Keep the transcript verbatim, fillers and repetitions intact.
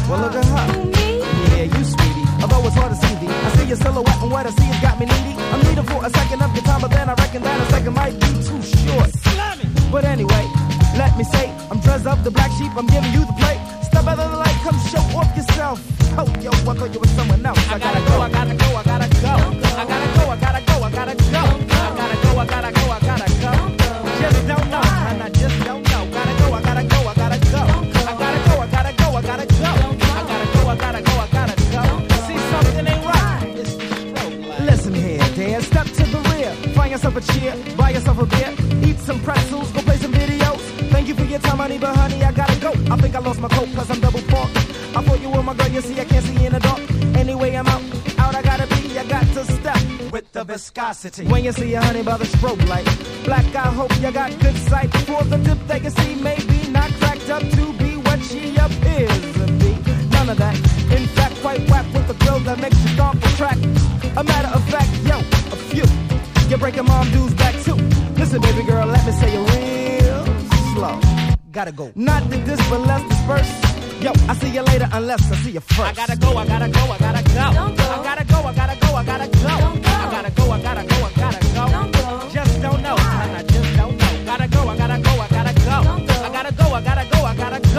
Well, look at her. Yeah, you sweetie. Although it's hard to see thee, I see your silhouette and what I see has got me needy. I'm needing for a second of your time, but then I reckon that a second might be too short. But anyway, let me say, I'm dressed up the black sheep, I'm giving you the plate. Step out of the light, come show off yourself. Oh, yo, I thought you were someone else. I gotta go, I gotta go, I gotta go. I gotta go, I gotta go, I gotta go. I gotta go, I gotta go, I gotta go. Just don't know, and I just don't know. Gotta go, I gotta go, I gotta go. I gotta go, I gotta go, I gotta go. I gotta go, I gotta go, I gotta go. See, something ain't right. It's the strobe light. Listen here, dear, step to the rear. Find yourself a cheer, buy yourself a beer. Eat some pretzels, go play some videos. Thank you for your time, honey, but honey, I gotta go. I think I lost my coat, cause I'm double parked. I thought you were my girl, you see, I can't see in the dark. Anyway, I'm out, out I gotta be, I got to step with the viscosity. When you see a honey by the strobe light, black, I hope you got good sight. For the dip they can see, maybe not cracked up to be what she appears to be. None of that, in fact, quite whack with the girl that makes you stomp the track. A matter of fact, yo, a few, you're breaking mom dues back too. Listen, baby girl, let me say it real slow. Gotta go. Not to this, but let's disperse. Yo, I see you later unless I see you first. I gotta go, I gotta go, I gotta go. Don't go. I gotta go, I gotta go, I gotta go. Don't go. I gotta go, I gotta go, I gotta go. Don't go. Just don't know, and I just don't know. Gotta go, I gotta go, I gotta go. Don't go. I gotta go, I gotta go, I gotta go.